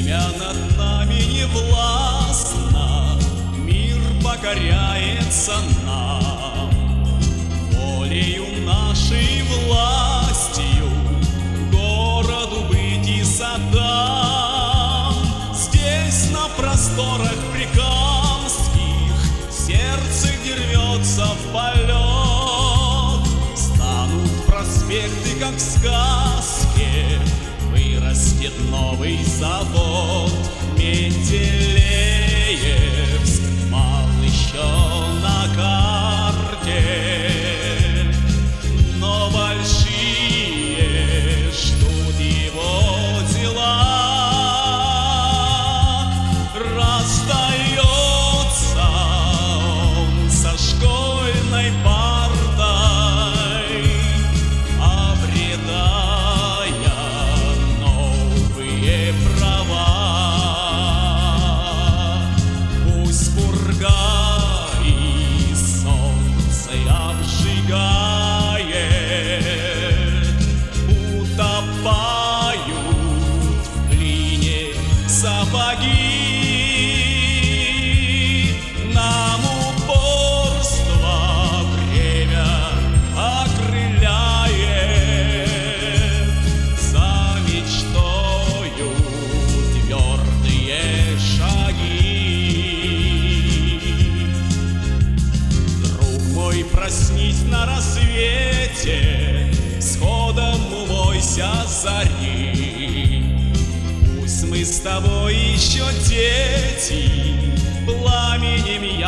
Время над нами не властно, мир покоряется нам. Волею нашей властью городу быть и садам. Здесь, на просторах прикамских, сердце где рвется в полет. Станут проспекты, как в сказке, вырастет новый завод. Менделеевск мал еще на карте, но большие ждут его дела. Расстается он со школьной партой, обретая новые права. Пусть пурга и солнце обжигает, утопают в глине сапоги. Нам упорство время окрыляет, за мечтою твердые шаги. Друг мой, проснись на рассвете, сходом умойся зари. Пусть мы с тобой еще дети, пламенем